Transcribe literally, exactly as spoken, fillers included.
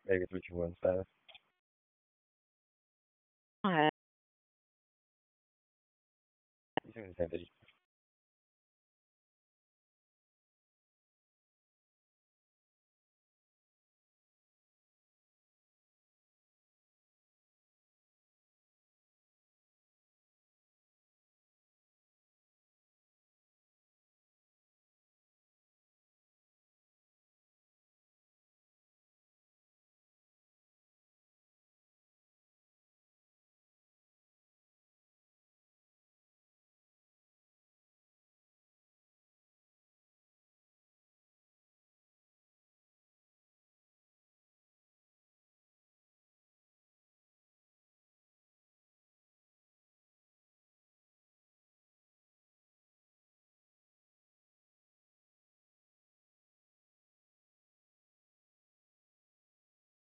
Maybe three, two, one, five. Hi. You doing the same thing?